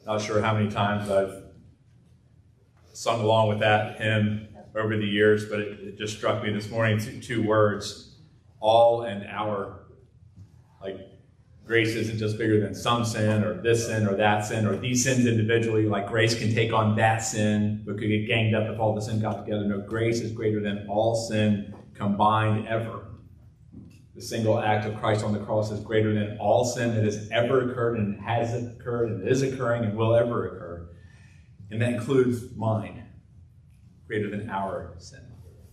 Not sure how many times I've sung along with that hymn over the years, but it just struck me this morning, two words, all and our. Like, grace isn't just bigger than some sin or this sin or that sin or these sins individually. Like, grace can take on that sin, but could get ganged up if all the sin got together. No, grace is greater than all sin combined ever. The single act of Christ on the cross is greater than all sin that has ever occurred and has occurred and is occurring and will ever occur. And that includes mine, greater than our sin.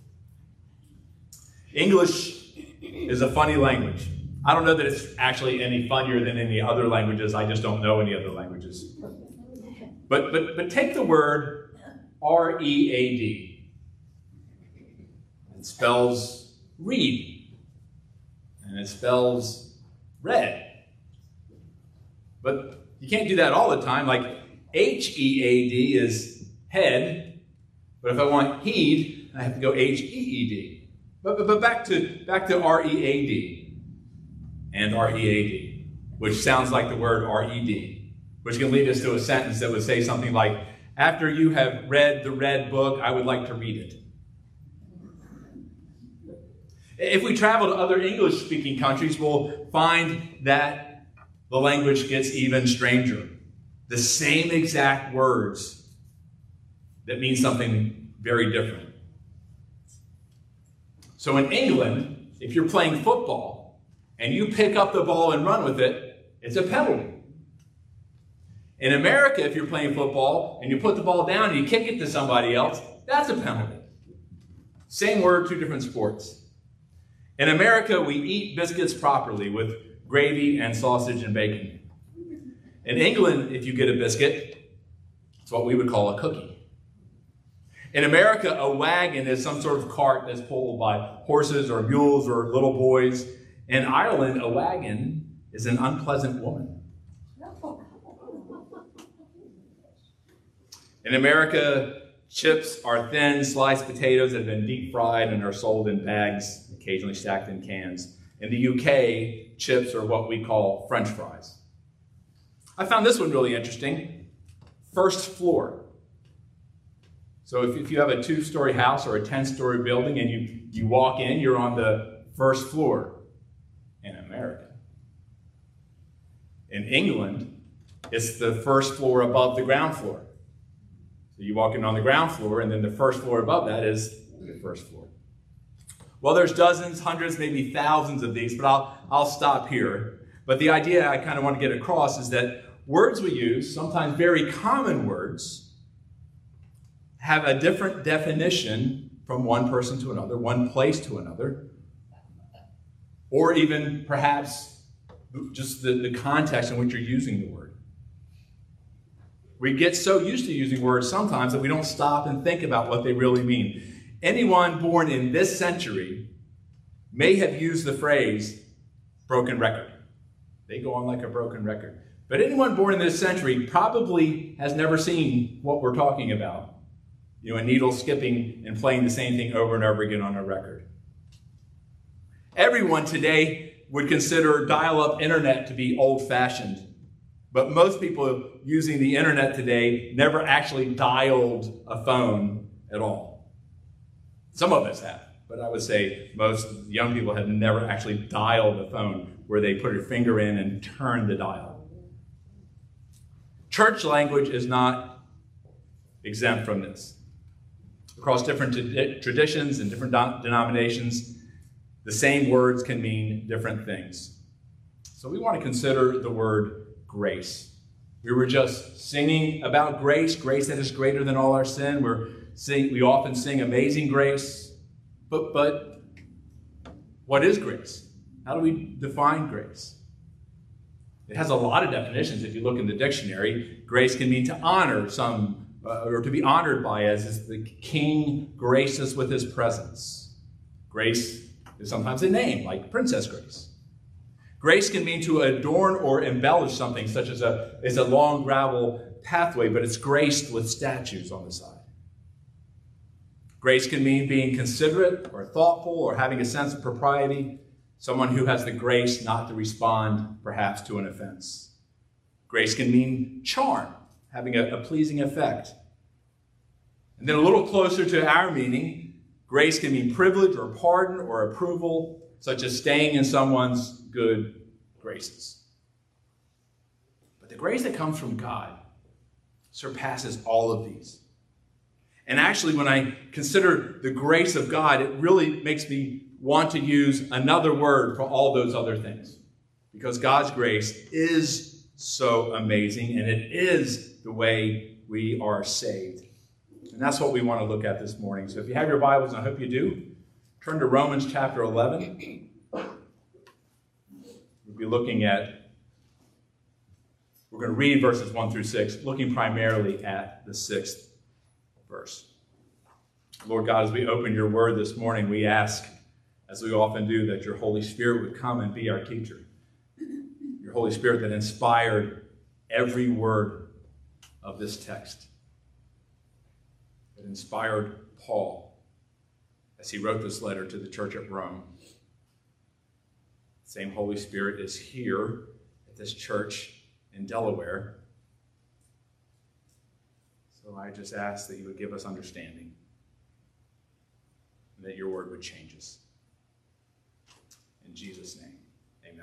English is a funny language. I don't know that it's actually any funnier than any other languages. I just don't know any other languages. But take the word R-E-A-D. It spells read. And it spells red. But you can't do that all the time. Like H-E-A-D is head. But if I want heed, I have to go H-E-E-D. But back to R-E-A-D and R-E-A-D, which sounds like the word R-E-D, which can lead us to a sentence that would say something like, after you have read the red book, I would like to read it. If we travel to other English-speaking countries, we'll find that the language gets even stranger. The same exact words that mean something very different. So in England, if you're playing football and you pick up the ball and run with it, it's a penalty. In America, if you're playing football and you put the ball down and you kick it to somebody else, that's a penalty. Same word, two different sports. In America, we eat biscuits properly with gravy and sausage and bacon. In England, if you get a biscuit, it's what we would call a cookie. In America, a wagon is some sort of cart that's pulled by horses or mules or little boys. In Ireland, a wagon is an unpleasant woman. In America, chips are thin, sliced potatoes that have been deep fried and are sold in bags, occasionally stacked in cans. In the UK, chips are what we call French fries. I found this one really interesting. First floor. So if you have a 2-story house or a 10-story building and you walk in, you're on the first floor in America. In England, it's the first floor above the ground floor. So you walk in on the ground floor, and then the first floor above that is the first floor. Well, there's dozens, hundreds, maybe thousands of these, but I'll stop here. But the idea I kind of want to get across is that words we use, sometimes very common words, have a different definition from one person to another, one place to another, or even perhaps just the context in which you're using the word. We get so used to using words sometimes that we don't stop and think about what they really mean. Anyone born in this century may have used the phrase broken record. They go on like a broken record. But anyone born in this century probably has never seen what we're talking about. You know, a needle skipping and playing the same thing over and over again on a record. Everyone today would consider dial-up internet to be old-fashioned. But most people using the internet today never actually dialed a phone at all. Some of us have, but I would say most young people have never actually dialed a phone where they put a finger in and turn the dial. Church language is not exempt from this. Across different traditions and different denominations, the same words can mean different things. So we want to consider the word grace. We were just singing about grace, grace that is greater than all our sin. We often sing Amazing Grace, but what is grace? How do we define grace? It has a lot of definitions. If you look in the dictionary, grace can mean to honor or to be honored by, as is the king grace us with his presence. Grace is sometimes a name, like Princess Grace. Grace can mean to adorn or embellish something, such as a long gravel pathway, but it's graced with statues on the side. Grace can mean being considerate or thoughtful or having a sense of propriety, someone who has the grace not to respond, perhaps, to an offense. Grace can mean charm, having a pleasing effect. And then a little closer to our meaning, grace can mean privilege or pardon or approval, such as staying in someone's good graces. But the grace that comes from God surpasses all of these. And actually, when I consider the grace of God, it really makes me want to use another word for all those other things. Because God's grace is so amazing, and it is the way we are saved. And that's what we want to look at this morning. So if you have your Bibles, and I hope you do, turn to Romans chapter 11. We'll be looking at, we're going to read verses 1 through 6, looking primarily at the 6th verse. Lord God, as we open your word this morning, we ask, as we often do, that your Holy Spirit would come and be our teacher. Your Holy Spirit that inspired every word of this text. That inspired Paul as he wrote this letter to the church at Rome. The same Holy Spirit is here at this church in Delaware. So I just ask that you would give us understanding and that your word would change us. In Jesus' name, amen.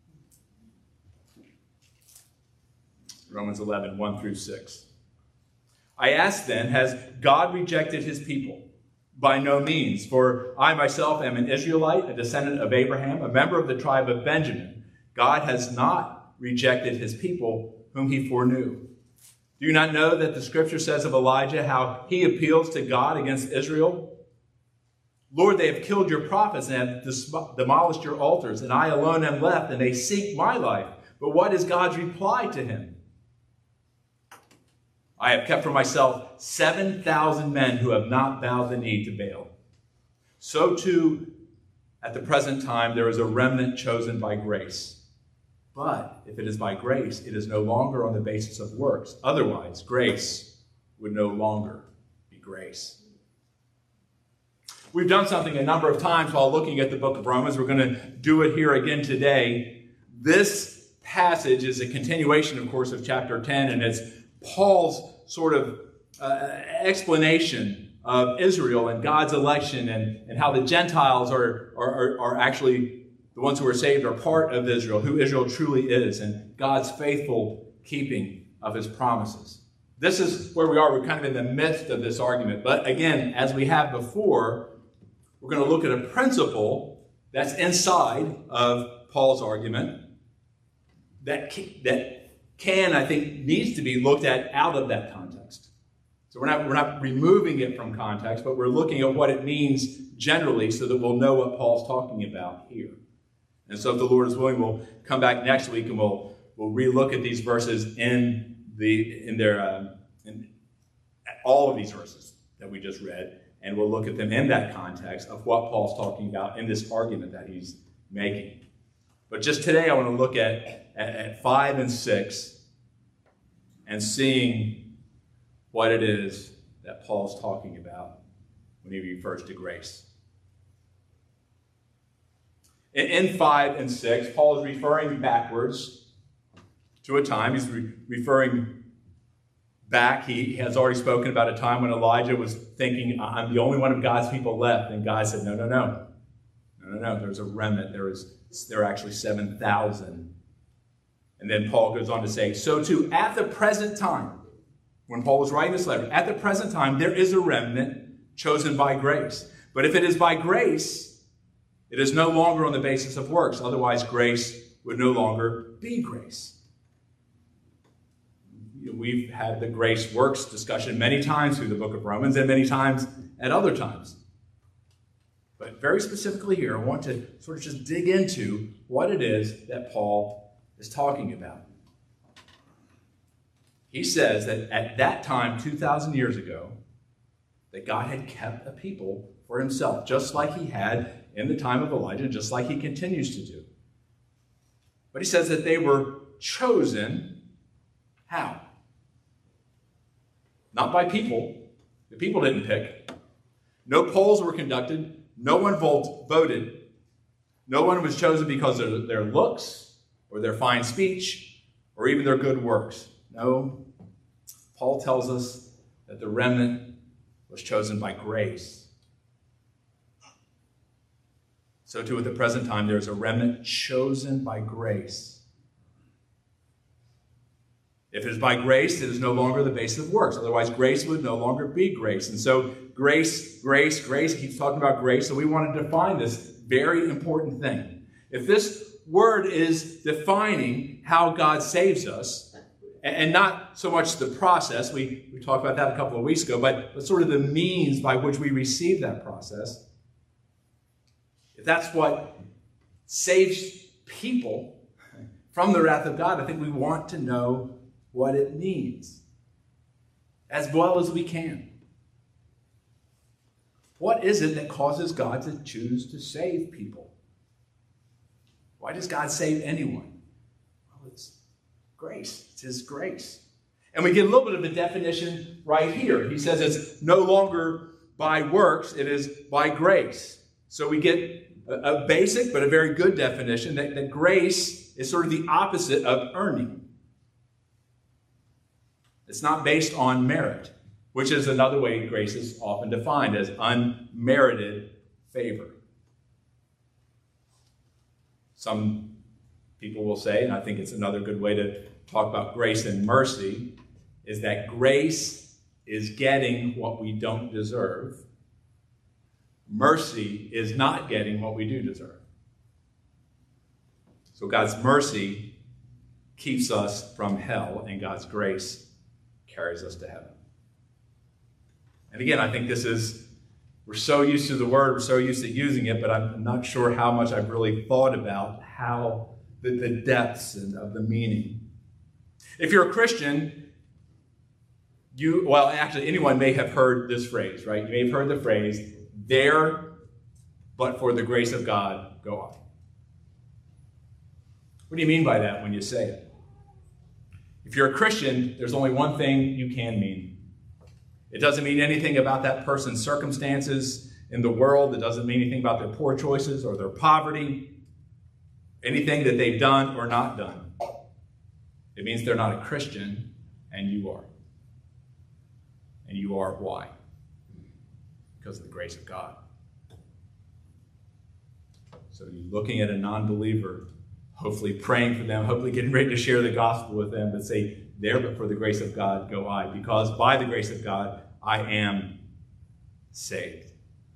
Romans 11, 1 through 6. I ask then, has God rejected his people? By no means, for I myself am an Israelite, a descendant of Abraham, a member of the tribe of Benjamin. God has not rejected his people whom he foreknew. Do you not know that the scripture says of Elijah how he appeals to God against Israel? Lord, they have killed your prophets and have demolished your altars, and I alone am left, and they seek my life. But what is God's reply to him? I have kept for myself 7,000 men who have not bowed the knee to Baal. So too, at the present time, there is a remnant chosen by grace. But if it is by grace, it is no longer on the basis of works. Otherwise, grace would no longer be grace. We've done something a number of times while looking at the book of Romans. We're going to do it here again today. This passage is a continuation, of course, of chapter 10, and it's Paul's sort of explanation of Israel and God's election and how the Gentiles are actually the ones who are saved are part of Israel, who Israel truly is, and God's faithful keeping of his promises. This is where we are. We're kind of in the midst of this argument. But again, as we have before, we're going to look at a principle that's inside of Paul's argument that can, I think, needs to be looked at out of that context. So we're not removing it from context, but we're looking at what it means generally so that we'll know what Paul's talking about here. And so if the Lord is willing, we'll come back next week and we'll relook at these verses in all of these verses that we just read, and we'll look at them in that context of what Paul's talking about in this argument that he's making. But just today I want to look at 5 and 6 and seeing what it is that Paul's talking about when he refers to grace. In 5 and 6, Paul is referring backwards to a time. He's referring back. He has already spoken about a time when Elijah was thinking, I'm the only one of God's people left. And God said, no. There's a remnant. There are actually 7,000. And then Paul goes on to say, so too, at the present time, when Paul was writing this letter, at the present time, there is a remnant chosen by grace. But if it is by grace, it is no longer on the basis of works. Otherwise, grace would no longer be grace. We've had the grace works discussion many times through the book of Romans and many times at other times. But very specifically here, I want to sort of just dig into what it is that Paul is talking about. He says that at that time, 2,000 years ago, that God had kept a people for himself, just like he had in the time of Elijah, just like he continues to do. But he says that they were chosen. How? Not by people. The people didn't pick. No polls were conducted. No one voted. No one was chosen because of their looks or their fine speech or even their good works. No. Paul tells us that the remnant was chosen by grace. So too at the present time, there is a remnant chosen by grace. If it is by grace, it is no longer the basis of works. Otherwise, grace would no longer be grace. And so grace, he keeps talking about grace. So we want to define this very important thing. If this word is defining how God saves us, and not so much the process, we talked about that a couple of weeks ago, but sort of the means by which we receive that process, if that's what saves people from the wrath of God, I think we want to know what it means as well as we can. What is it that causes God to choose to save people? Why does God save anyone? Well, it's grace. It's His grace. And we get a little bit of a definition right here. He says it's no longer by works, it is by grace. So we get a basic but a very good definition that grace is sort of the opposite of earning. It's not based on merit, which is another way grace is often defined as unmerited favor. Some people will say, and I think it's another good way to talk about grace and mercy, is that grace is getting what we don't deserve. Mercy is not getting what we do deserve. So God's mercy keeps us from hell, and God's grace carries us to heaven. And again, I think we're so used to the word, we're so used to using it, but I'm not sure how much I've really thought about how the depths of the meaning. If you're a Christian, anyone may have heard this phrase, right? You may have heard the phrase, there, but for the grace of God, go on. What do you mean by that when you say it? If you're a Christian, there's only one thing you can mean. It doesn't mean anything about that person's circumstances in the world. It doesn't mean anything about their poor choices or their poverty, anything that they've done or not done. It means they're not a Christian, and you are. And you are why? Because of the grace of God. So you're looking at a non-believer, hopefully praying for them, hopefully getting ready to share the gospel with them, but say, there, but for the grace of God, go I. Because by the grace of God, I am saved.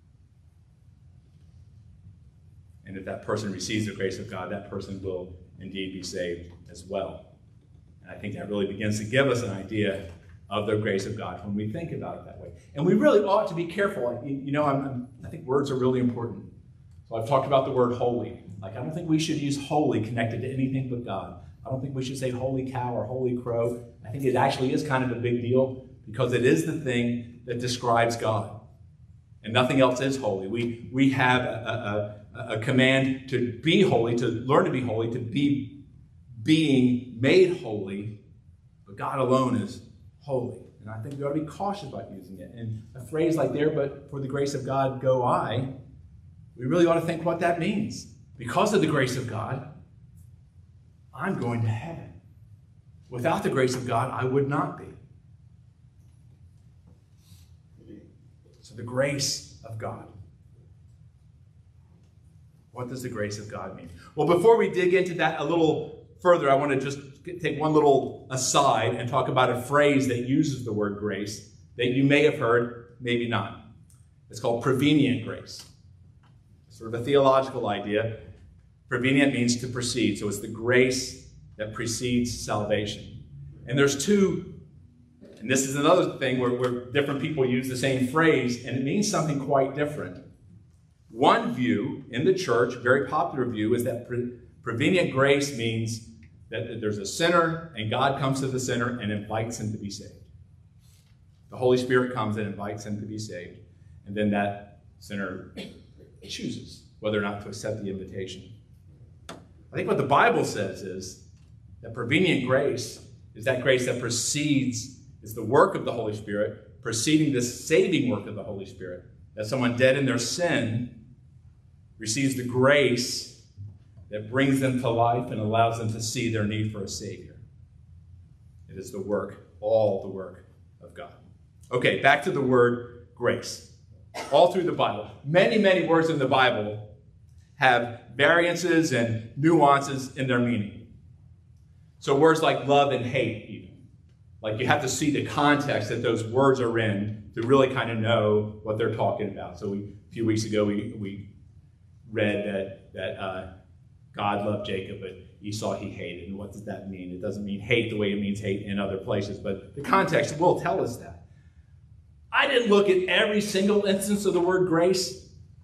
And if that person receives the grace of God, that person will indeed be saved as well. And I think that really begins to give us an idea of the grace of God when we think about it that way. And we really ought to be careful. I think words are really important. So I've talked about the word holy. I don't think we should use holy connected to anything but God. I don't think we should say holy cow or holy crow. I think it actually is kind of a big deal because it is the thing that describes God. And nothing else is holy. We have a command to be holy, to learn to be holy, to be being made holy. But God alone is holy. And I think we ought to be cautious about using it. And a phrase like there, but for the grace of God, go I, we really ought to think what that means. Because of the grace of God, I'm going to heaven. Without the grace of God, I would not be. So the grace of God. What does the grace of God mean? Well, before we dig into that a little further, I want to just take one little aside and talk about a phrase that uses the word grace that you may have heard, maybe not. It's called prevenient grace. Sort of a theological idea. Prevenient means to precede. So it's the grace that precedes salvation. And there's two, and this is another thing where different people use the same phrase, and it means something quite different. One view in the church, very popular view, is that prevenient grace means that there's a sinner, and God comes to the sinner and invites him to be saved. The Holy Spirit comes and invites him to be saved, and then that sinner chooses whether or not to accept the invitation. I think what the Bible says is that prevenient grace is that grace that precedes, is the work of the Holy Spirit, preceding the saving work of the Holy Spirit. That someone dead in their sin receives the grace that brings them to life and allows them to see their need for a Savior. It is the work, all the work God. Okay, back to the word grace. All through the Bible, many words in the Bible have variances and nuances in their meaning. So words like love and hate, even. Like you have to see the context that those words are in to really kind of know what they're talking about. So a few weeks ago, we read that God loved Jacob, but Esau he hated. And what does that mean? It doesn't mean hate the way it means hate in other places, but the context will tell us that. I didn't look at every single instance of the word grace,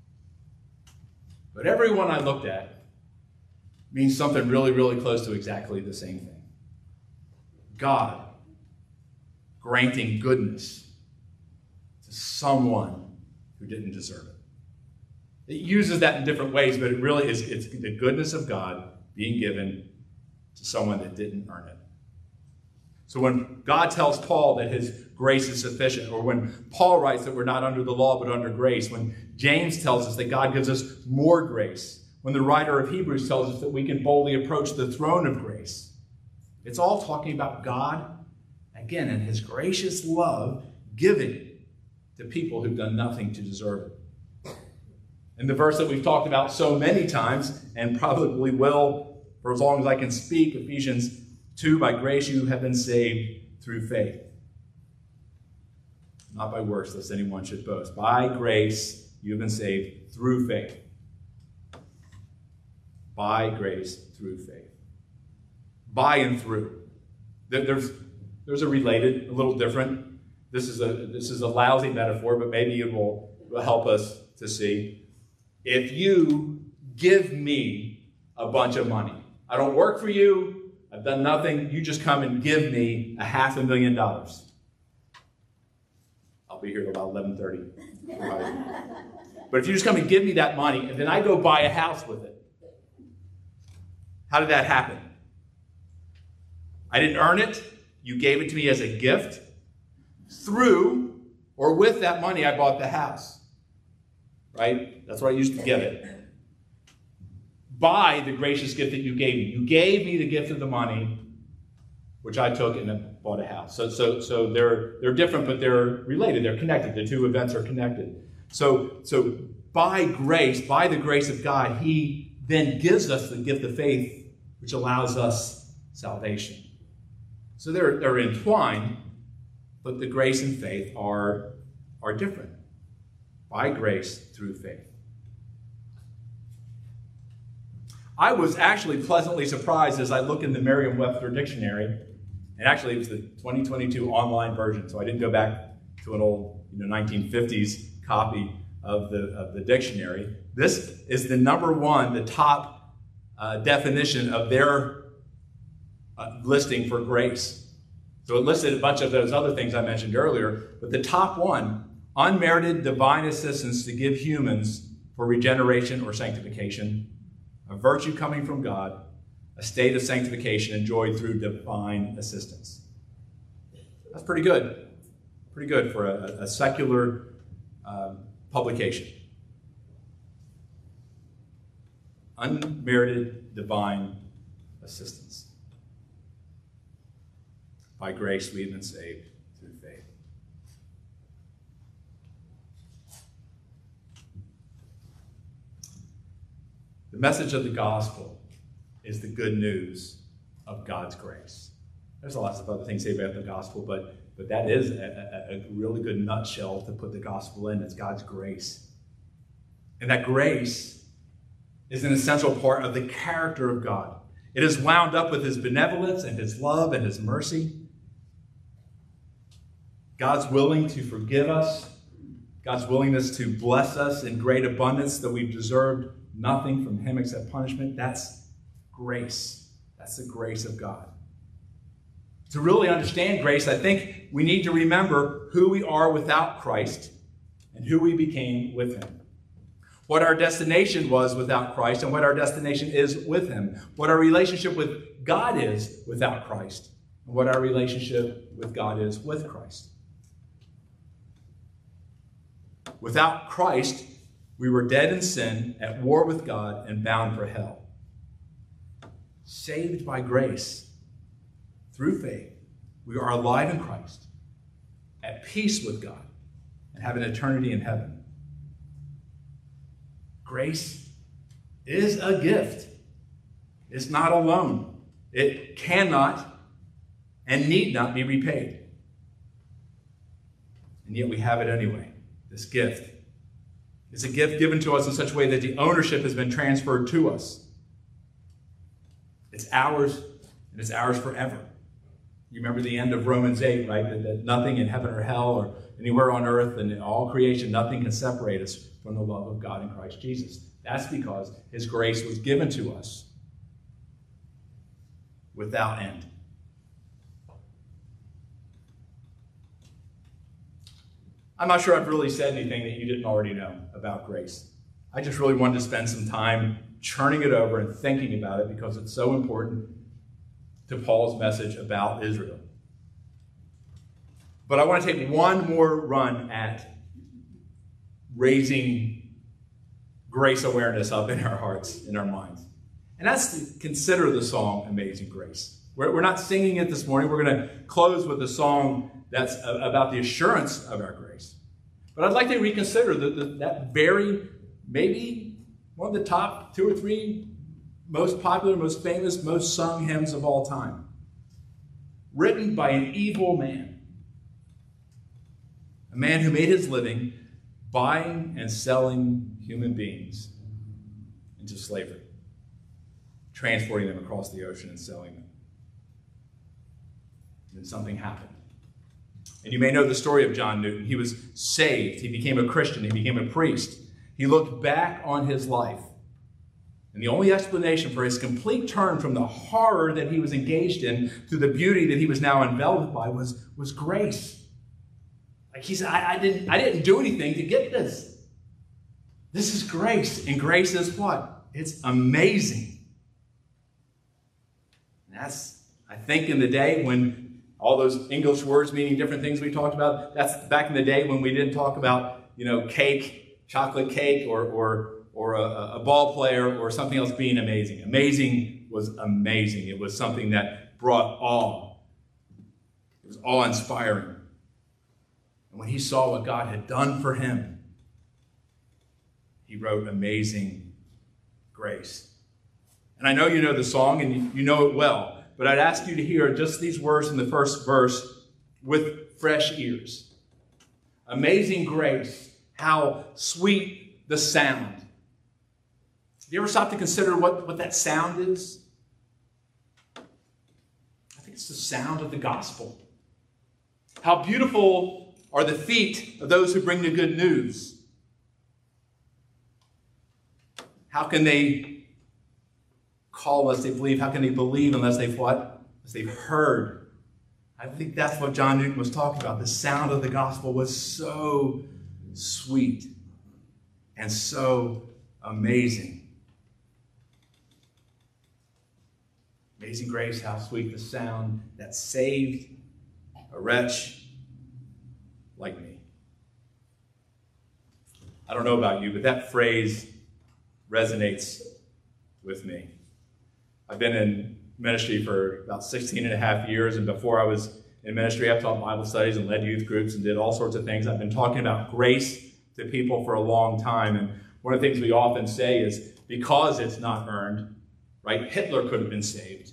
but every one I looked at means something really close to exactly the same thing. God granting goodness to someone who didn't deserve it. It uses that in different ways, but it really is, it's the goodness of God being given to someone that didn't earn it. So when God tells Paul that his grace is sufficient, or when Paul writes that we're not under the law but under grace, when James tells us that God gives us more grace, when the writer of Hebrews tells us that we can boldly approach the throne of grace, it's all talking about God, again, and his gracious love giving to people who've done nothing to deserve it. And the verse that we've talked about so many times, and probably will for as long as I can speak, Ephesians 2, by grace you have been saved through faith. Not by works, lest anyone should boast. By grace you have been saved through faith. By grace through faith. By and through. There's a related, a little different. This is a lousy metaphor, but maybe it will help us to see. If you give me a bunch of money, I don't work for you, I've done nothing, you just come and give me $500,000. I'll be here till about 11:30. But if you just come and give me that money, and then I go buy a house with it, how did that happen? I didn't earn it. You gave it to me as a gift. Through or with that money, I bought the house. Right? That's what I used to give it. By the gracious gift that you gave me. You gave me the gift of the money, which I took and bought a house. So they're different, but they're related. They're connected. The two events are connected. So by grace, by the grace of God, he then gives us the gift of faith, which allows us salvation. So they're entwined, but the grace and faith are different. By grace through faith. I was actually pleasantly surprised as I looked in the Merriam-Webster dictionary, and actually it was the 2022 online version, so I didn't go back to an old 1950s copy of the dictionary. This is the number one, the top definition of their listing for grace. So it listed a bunch of those other things I mentioned earlier, but the top one, unmerited divine assistance to give humans for regeneration or sanctification, a virtue coming from God, a state of sanctification enjoyed through divine assistance. That's pretty good. Pretty good for a secular publication. Unmerited divine assistance. By grace we have been saved through faith. The message of the gospel is the good news of God's grace. There's lots of other things to say about the gospel, but that is a really good nutshell to put the gospel in. It's God's grace. And that grace is an essential part of the character of God. It is wound up with his benevolence and his love and his mercy. God's willing to forgive us. God's willingness to bless us in great abundance that we've deserved nothing from him except punishment. That's grace. That's the grace of God. To really understand grace, I think we need to remember who we are without Christ and who we became with him. What our destination was without Christ and what our destination is with him. What our relationship with God is without Christ and what our relationship with God is with Christ. Without Christ, we were dead in sin, at war with God, and bound for hell. Saved by grace, through faith, we are alive in Christ, at peace with God, and have an eternity in heaven. Grace is a gift. It's not a loan. It cannot and need not be repaid. And yet we have it anyway, this gift. It's a gift given to us in such a way that the ownership has been transferred to us. It's ours, and it's ours forever. You remember the end of Romans 8, right? That nothing in heaven or hell or anywhere on earth and in all creation, nothing can separate us from the love of God in Christ Jesus. That's because his grace was given to us without end. I'm not sure I've really said anything that you didn't already know about grace. I just really wanted to spend some time churning it over and thinking about it because it's so important to Paul's message about Israel. But I want to take one more run at raising grace awareness up in our hearts, in our minds. And that's to consider the song Amazing Grace. We're not singing it this morning. We're going to close with a song that's about the assurance of our grace. But I'd like to reconsider that very, maybe one of the top 2 or 3 most popular, most famous, most sung hymns of all time. Written by an evil man. A man who made his living buying and selling human beings into slavery. Transporting them across the ocean and selling them. And then something happened. And you may know the story of John Newton. He was saved. He became a Christian. He became a priest. He looked back on his life. And the only explanation for his complete turn from the horror that he was engaged in to the beauty that he was now enveloped by was grace. Like he said, I didn't do anything to get this. This is grace. And grace is what? It's amazing. And that's, I think, in the day when all those English words meaning different things we talked about, that's back in the day when we didn't talk about, cake, chocolate cake, or a ball player, or something else being amazing. Amazing was amazing. It was something that brought awe. It was awe-inspiring. And when he saw what God had done for him, he wrote Amazing Grace. And I know you know the song, and you know it well. But I'd ask you to hear just these words in the first verse with fresh ears. Amazing grace, how sweet the sound. Have you ever stopped to consider what that sound is? I think it's the sound of the gospel. How beautiful are the feet of those who bring the good news. How can they call unless they believe? How can they believe unless they've what? Unless they've heard. I think that's what John Newton was talking about. The sound of the gospel was so sweet and so amazing. Amazing grace, how sweet the sound that saved a wretch like me. I don't know about you, but that phrase resonates with me. I've been in ministry for about 16 and a half years, and before I was in ministry, I've taught Bible studies and led youth groups and did all sorts of things. I've been talking about grace to people for a long time, and one of the things we often say is because it's not earned, right? Hitler could have been saved.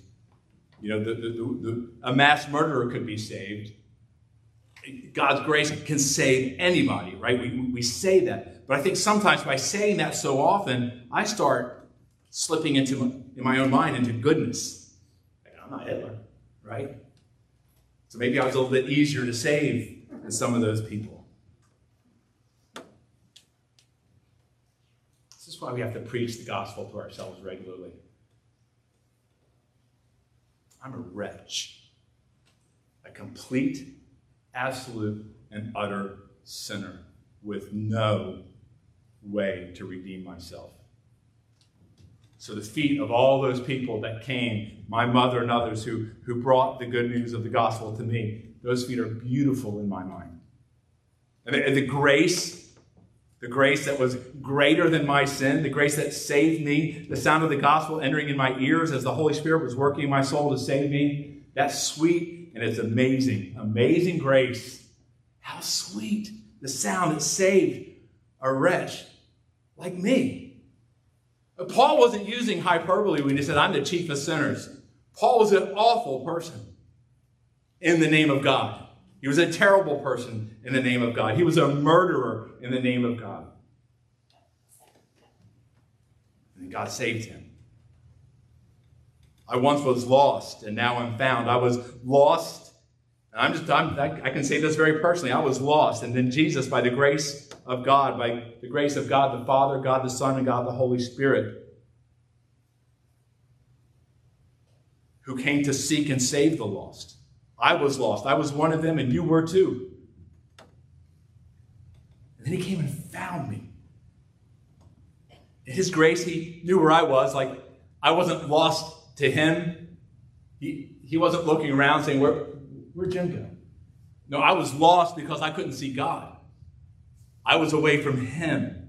A mass murderer could be saved. God's grace can save anybody, right? We say that. But I think sometimes by saying that so often, I start slipping in my own mind into goodness. I'm not Hitler, right? So maybe I was a little bit easier to save than some of those people. This is why we have to preach the gospel to ourselves regularly. I'm a wretch, a complete, absolute, and utter sinner with no way to redeem myself. So the feet of all those people that came, my mother and others who brought the good news of the gospel to me, those feet are beautiful in my mind. And the grace that was greater than my sin, the grace that saved me, the sound of the gospel entering in my ears as the Holy Spirit was working in my soul to save me, that's sweet and it's amazing. Amazing grace, How sweet the sound that saved a wretch like me. Paul wasn't using hyperbole when he said, I'm the chief of sinners. Paul was an awful person in the name of God. He was a terrible person in the name of God. He was a murderer in the name of God. And God saved him. I once was lost, and now I'm found. I was lost, and I can say this very personally. I was lost, and then Jesus, by the grace of God the Father, God the Son, and God the Holy Spirit, who came to seek and save the lost. I was lost. I was one of them, and you were too. And then he came and found me. In his grace, he knew where I was. Like, I wasn't lost to him. He wasn't looking around saying, where'd Jim go? No, I was lost because I couldn't see God. I was away from him.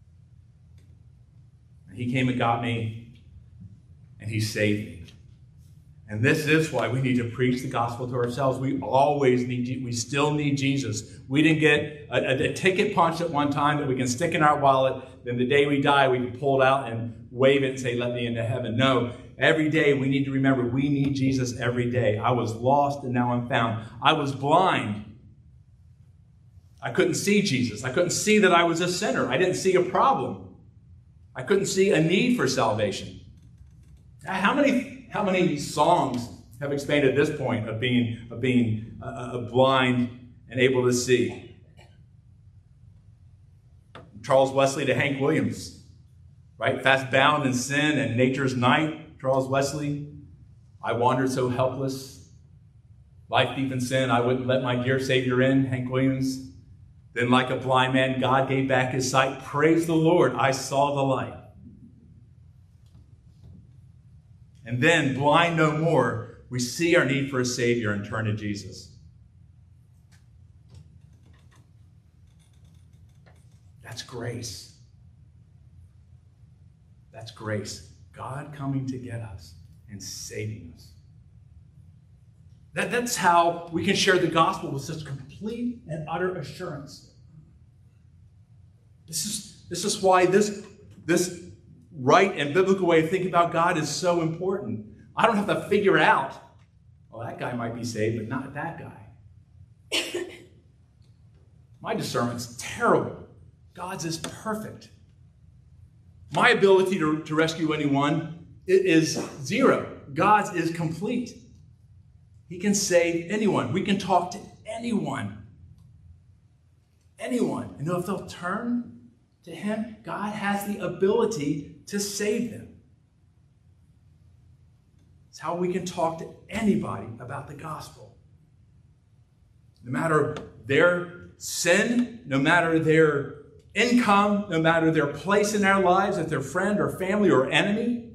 And he came and got me, and he saved me. And this is why we need to preach the gospel to ourselves. We still need Jesus. We didn't get a ticket punched at one time that we can stick in our wallet. Then the day we die, we can pull it out and wave it and say, let me into heaven. No, every day we need to remember we need Jesus every day. I was lost and now I'm found. I was blind. I couldn't see Jesus. I couldn't see that I was a sinner. I didn't see a problem. I couldn't see a need for salvation. How many songs have expanded this point of being blind and able to see? Charles Wesley to Hank Williams, right? Fast bound in sin and nature's night, Charles Wesley. I wandered so helpless, life deep in sin, I wouldn't let my dear Savior in, Hank Williams. Then like a blind man, God gave back his sight. Praise the Lord, I saw the light. And then, blind no more, we see our need for a Savior and turn to Jesus. That's grace. That's grace. God coming to get us and saving us. That's how we can share the gospel with such complete and utter assurance. This is why this right and biblical way of thinking about God is so important. I don't have to figure out, well, that guy might be saved, but not that guy. My discernment's terrible. God's is perfect. My ability to rescue anyone is zero. God's is complete. He can save anyone. We can talk to anyone. Anyone. And if they'll turn to him, God has the ability to save them. It's how we can talk to anybody about the gospel. No matter their sin, no matter their income, no matter their place in our lives, if they're friend or family or enemy.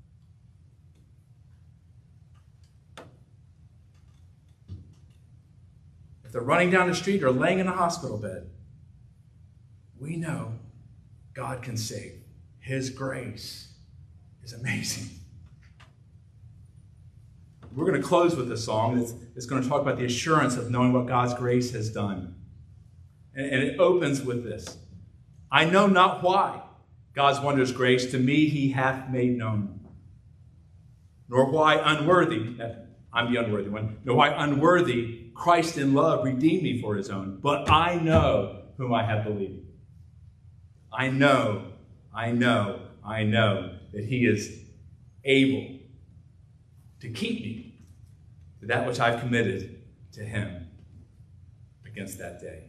If they're running down the street or laying in a hospital bed, we know God can save. His grace is amazing. We're going to close with a song that's going to talk about the assurance of knowing what God's grace has done. And it opens with this. I know not why God's wondrous grace to me he hath made known, nor why unworthy, I'm the unworthy one, nor why unworthy Christ in love redeemed me for his own. But I know whom I have believed. I know that he is able to keep me to that which I've committed to him against that day.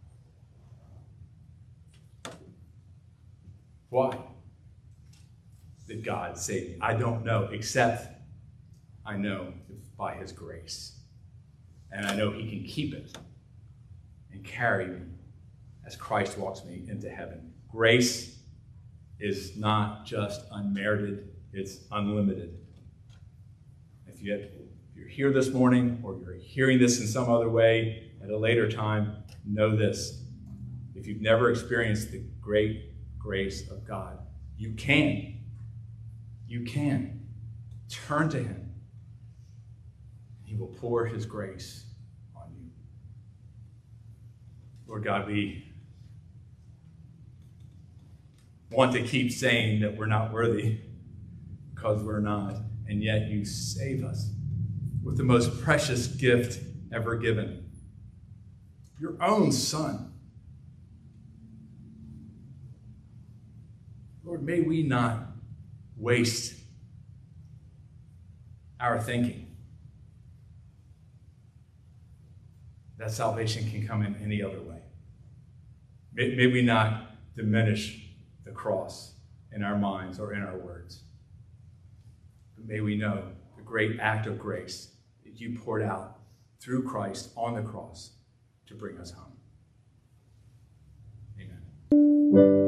Why did God save me? I don't know, except I know it's by his grace. And I know he can keep it and carry me as Christ walks me into heaven. Grace is not just unmerited, it's unlimited. If you're here this morning or you're hearing this in some other way at a later time, know this. If you've never experienced the great grace of God, you can turn to him. He will pour his grace on you. Lord God, we want to keep saying that we're not worthy, because we're not, and yet you save us with the most precious gift ever given, your own Son. Lord, may we not waste our thinking that salvation can come in any other way. May we not diminish the cross in our minds or in our words. But may we know the great act of grace that you poured out through Christ on the cross to bring us home. Amen.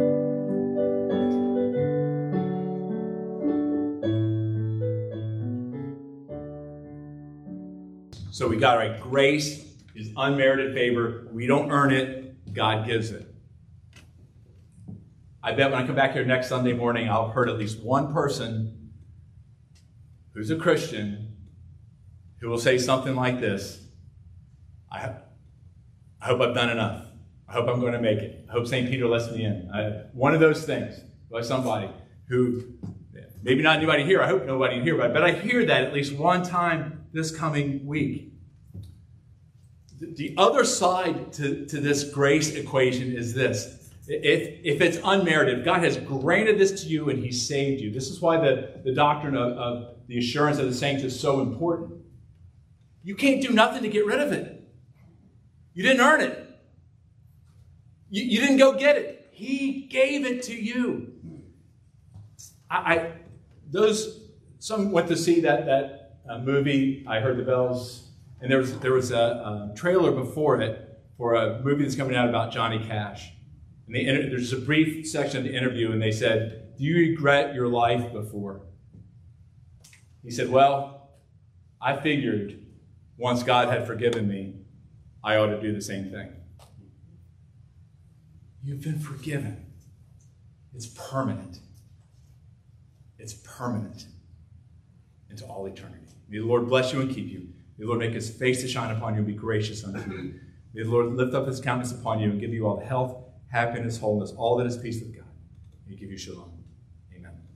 So we got it right. Grace is unmerited favor. We don't earn it. God gives it. I bet when I come back here next Sunday morning, I'll have heard at least one person who's a Christian who will say something like this: I hope I've done enough. I hope I'm going to make it. I hope St. Peter lets me in. One of those things by somebody who, maybe not anybody here, I hope nobody here, but I hear that at least one time this coming week. The other side to this grace equation is this. If it's unmerited, if God has granted this to you and he saved you, this is why the doctrine of the assurance of the saints is so important. You can't do nothing to get rid of it. You didn't earn it. You didn't go get it. He gave it to you. Some went to see that movie, I Heard the Bells, and there was a trailer before it for a movie that's coming out about Johnny Cash. And there's a brief section of the interview, and they said, "Do you regret your life before?" He said, "Well, I figured once God had forgiven me, I ought to do the same thing." You've been forgiven. It's permanent. It's permanent into all eternity. May the Lord bless you and keep you. May the Lord make his face to shine upon you and be gracious unto you. May the Lord lift up his countenance upon you and give you all the health, happiness, wholeness, all that is peace with God. May he give you shalom.